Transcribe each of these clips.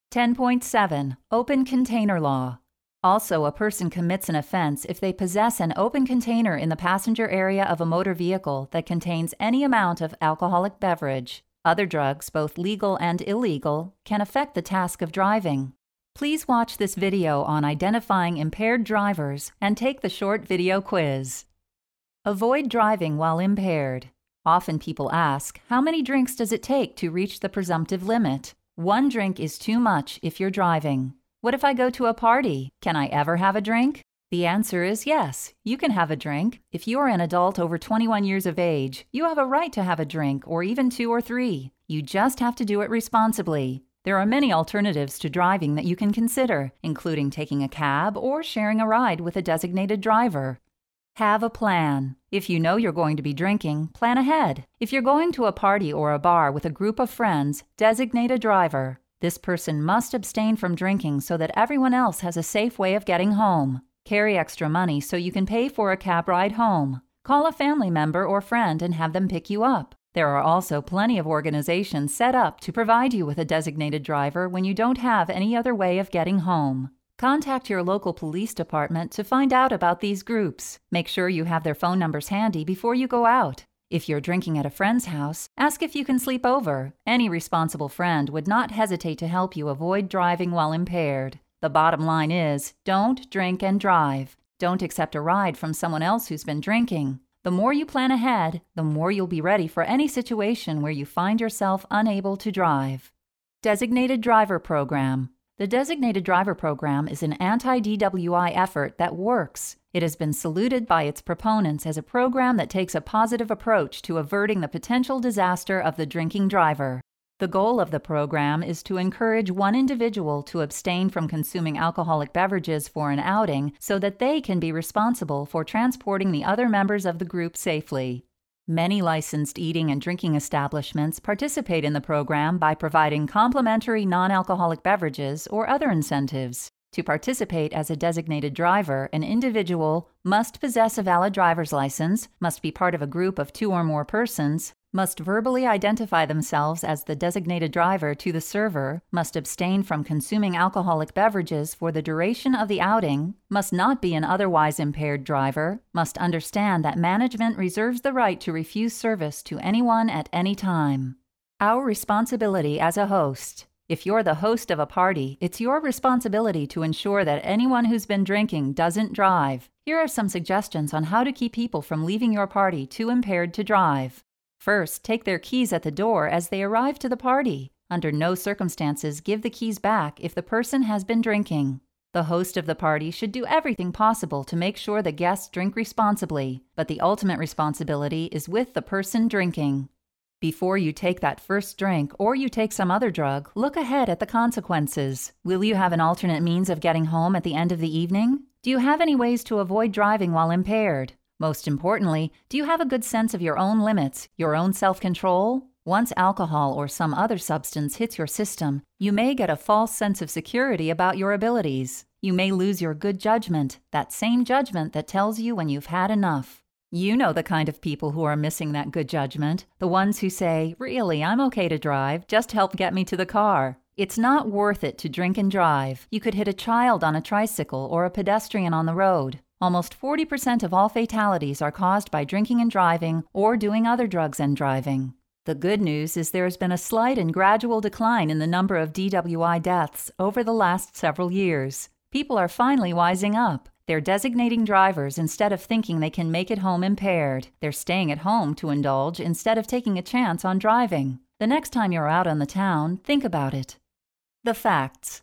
10.7 Open Container Law. Also, a person commits an offense if they possess an open container in the passenger area of a motor vehicle that contains any amount of alcoholic beverage. Other drugs, both legal and illegal, can affect the task of driving. Please watch this video on identifying impaired drivers and take the short video quiz. Avoid driving while impaired. Often people ask, how many drinks does it take to reach the presumptive limit? 1 drink is too much if you're driving. What if I go to a party? Can I ever have a drink? The answer is yes, you can have a drink. If you're an adult over 21 years of age, you have a right to have a drink or even 2 or 3. You just have to do it responsibly. There are many alternatives to driving that you can consider, including taking a cab or sharing a ride with a designated driver. Have a plan. If you know you're going to be drinking, plan ahead. If you're going to a party or a bar with a group of friends, designate a driver. This person must abstain from drinking so that everyone else has a safe way of getting home. Carry extra money so you can pay for a cab ride home. Call a family member or friend and have them pick you up. There are also plenty of organizations set up to provide you with a designated driver when you don't have any other way of getting home. Contact your local police department to find out about these groups. Make sure you have their phone numbers handy before you go out. If you're drinking at a friend's house, ask if you can sleep over. Any responsible friend would not hesitate to help you avoid driving while impaired. The bottom line is, don't drink and drive. Don't accept a ride from someone else who's been drinking. The more you plan ahead, the more you'll be ready for any situation where you find yourself unable to drive. Designated Driver Program. The Designated Driver Program is an anti-DWI effort that works. It has been saluted by its proponents as a program that takes a positive approach to averting the potential disaster of the drinking driver. The goal of the program is to encourage one individual to abstain from consuming alcoholic beverages for an outing so that they can be responsible for transporting the other members of the group safely. Many licensed eating and drinking establishments participate in the program by providing complimentary non-alcoholic beverages or other incentives. To participate as a designated driver, an individual must possess a valid driver's license, must be part of a group of 2 or more persons, must verbally identify themselves as the designated driver to the server, must abstain from consuming alcoholic beverages for the duration of the outing, must not be an otherwise impaired driver, must understand that management reserves the right to refuse service to anyone at any time. Our responsibility as a host. If you're the host of a party, it's your responsibility to ensure that anyone who's been drinking doesn't drive. Here are some suggestions on how to keep people from leaving your party too impaired to drive. First, take their keys at the door as they arrive to the party. Under no circumstances give the keys back if the person has been drinking. The host of the party should do everything possible to make sure the guests drink responsibly, but the ultimate responsibility is with the person drinking. Before you take that first drink or you take some other drug, look ahead at the consequences. Will you have an alternate means of getting home at the end of the evening? Do you have any ways to avoid driving while impaired? Most importantly, do you have a good sense of your own limits, your own self-control? Once alcohol or some other substance hits your system, you may get a false sense of security about your abilities. You may lose your good judgment, that same judgment that tells you when you've had enough. You know the kind of people who are missing that good judgment, the ones who say, "Really, I'm okay to drive, just help get me to the car." It's not worth it to drink and drive. You could hit a child on a tricycle or a pedestrian on the road. Almost 40% of all fatalities are caused by drinking and driving or doing other drugs and driving. The good news is there has been a slight and gradual decline in the number of DWI deaths over the last several years. People are finally wising up. They're designating drivers instead of thinking they can make it home impaired. They're staying at home to indulge instead of taking a chance on driving. The next time you're out on the town, think about it. The facts.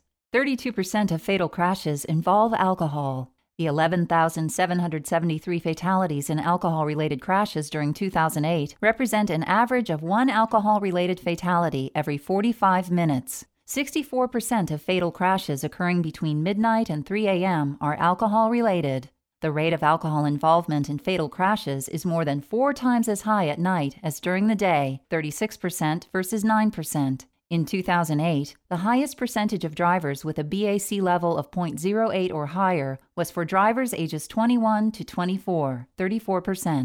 32% of fatal crashes involve alcohol. The 11,773 fatalities in alcohol-related crashes during 2008 represent an average of 1 alcohol-related fatality every 45 minutes. 64% of fatal crashes occurring between midnight and 3 a.m. are alcohol-related. The rate of alcohol involvement in fatal crashes is more than 4 times as high at night as during the day, 36% versus 9%. In 2008, the highest percentage of drivers with a BAC level of 0.08 or higher was for drivers ages 21 to 24, 34%.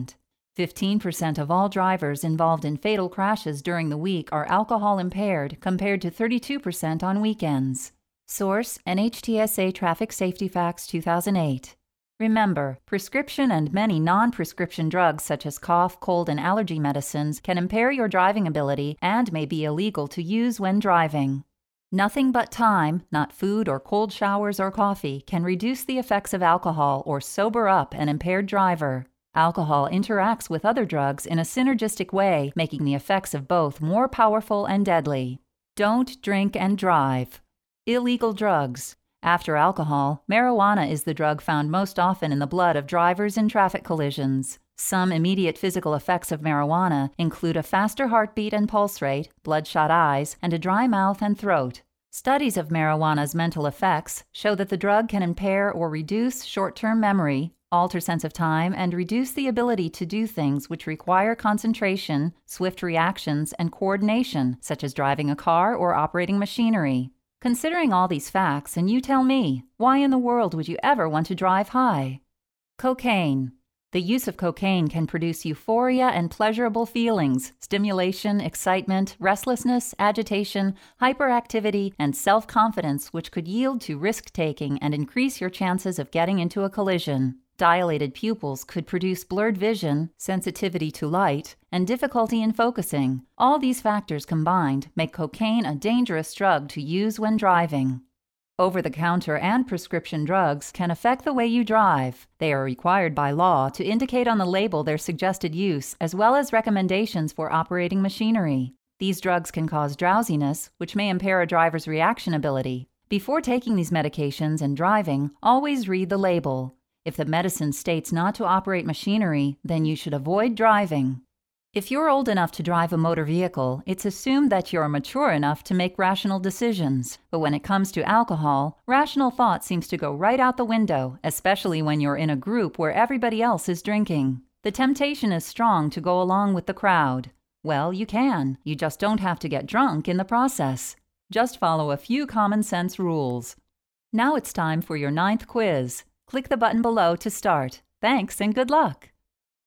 15% of all drivers involved in fatal crashes during the week are alcohol impaired, compared to 32% on weekends. Source: NHTSA Traffic Safety Facts 2008. Remember, prescription and many non-prescription drugs such as cough, cold, and allergy medicines can impair your driving ability and may be illegal to use when driving. Nothing but time, not food or cold showers or coffee, can reduce the effects of alcohol or sober up an impaired driver. Alcohol interacts with other drugs in a synergistic way, making the effects of both more powerful and deadly. Don't drink and drive. Illegal drugs. After alcohol, marijuana is the drug found most often in the blood of drivers in traffic collisions. Some immediate physical effects of marijuana include a faster heartbeat and pulse rate, bloodshot eyes, and a dry mouth and throat. Studies of marijuana's mental effects show that the drug can impair or reduce short-term memory, alter sense of time, and reduce the ability to do things which require concentration, swift reactions, and coordination, such as driving a car or operating machinery. Considering all these facts, and you tell me, why in the world would you ever want to drive high? Cocaine. The use of cocaine can produce euphoria and pleasurable feelings, stimulation, excitement, restlessness, agitation, hyperactivity, and self-confidence, which could yield to risk-taking and increase your chances of getting into a collision. Dilated pupils could produce blurred vision, sensitivity to light, and difficulty in focusing. All these factors combined make cocaine a dangerous drug to use when driving. Over-the-counter and prescription drugs can affect the way you drive. They are required by law to indicate on the label their suggested use, as well as recommendations for operating machinery. These drugs can cause drowsiness, which may impair a driver's reaction ability. Before taking these medications and driving, always read the label. If the medicine states not to operate machinery, then you should avoid driving. If you're old enough to drive a motor vehicle, it's assumed that you're mature enough to make rational decisions. But when it comes to alcohol, rational thought seems to go right out the window, especially when you're in a group where everybody else is drinking. The temptation is strong to go along with the crowd. Well, you can. You just don't have to get drunk in the process. Just follow a few common sense rules. Now it's time for your 9th quiz. Click the button below to start. Thanks and good luck!